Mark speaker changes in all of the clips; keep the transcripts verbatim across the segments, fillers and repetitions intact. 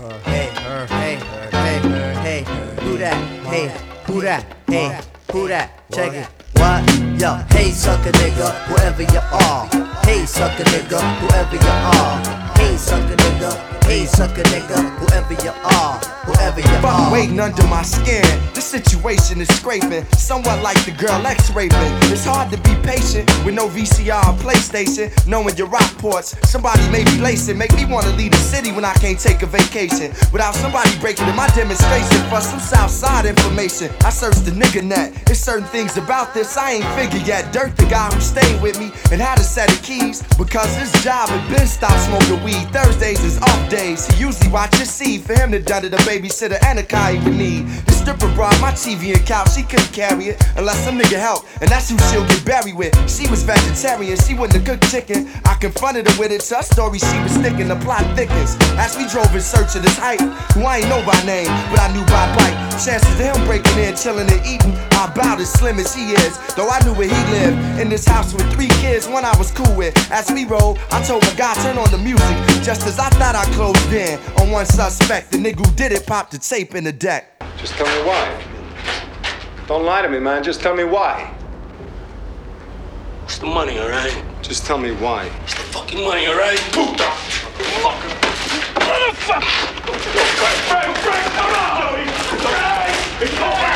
Speaker 1: hey, hey, hey, hey, who that? Hey, who that? Hey, who that? Check it. What? Yo, hey, sucker nigga, whoever you are. Hey, sucker nigga, whoever you are. Hey, sucker nigga, hey, sucker nigga, whoever you are, whoever you
Speaker 2: Fuck
Speaker 1: are.
Speaker 2: waiting under my skin. This situation is scraping, somewhat like the girl X-raping. It's hard to be patient with no V C R or PlayStation, knowing your rock ports. Somebody may be lacing, make me wanna leave the city when I can't take a vacation. Without somebody breaking in my demonstration for some Southside information. I searched the nigga net. There's certain things about this I ain't figured yet. Dirt, the guy who stayed with me and had a set of keys, because his job had been stopped smoking weed. Thursdays is off days. He usually watches C. For him to done it, a babysitter and a car he would need. The stripper brought my T V and couch. She couldn't carry it unless some nigga helped, and that's who she'll get buried with. She was vegetarian, she wouldn't have cooked chicken. I confronted her with it, to her story she was sticking. The plot thickens as we drove in search of this hype, who I ain't know by name, but I knew by bite. Chances of him breaking in, chilling and eating are about as slim as he is. Though I knew where he lived, in this house with three kids, one I was cool with. As we rolled, I told my guy, turn on the music, just as I thought I closed in on one suspect. The nigga who did it popped the tape in the deck.
Speaker 3: Just tell me why. Don't lie to me, man. Just tell me why.
Speaker 4: It's the money, alright?
Speaker 3: Just tell me why.
Speaker 4: It's the fucking money, alright? Puta! Fucker! Motherfucker! Frank, Frank, come on! Frank!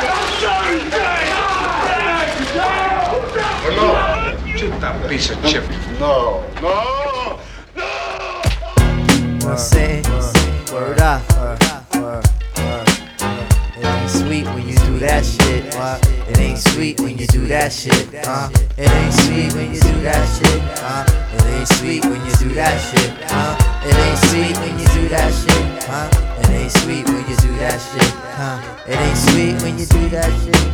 Speaker 3: No! Shoot that piece of chip.
Speaker 5: No, no, no!
Speaker 1: I say, word up. It ain't sweet when you do that shit. It ain't sweet when you do that shit. Uh. It ain't sweet when you do that shit. Uh. It ain't sweet when you do that shit. Uh. It ain't sweet when you do that shit. Uh. It ain't sweet when you do that shit. Uh. It ain't sweet when you do that shit.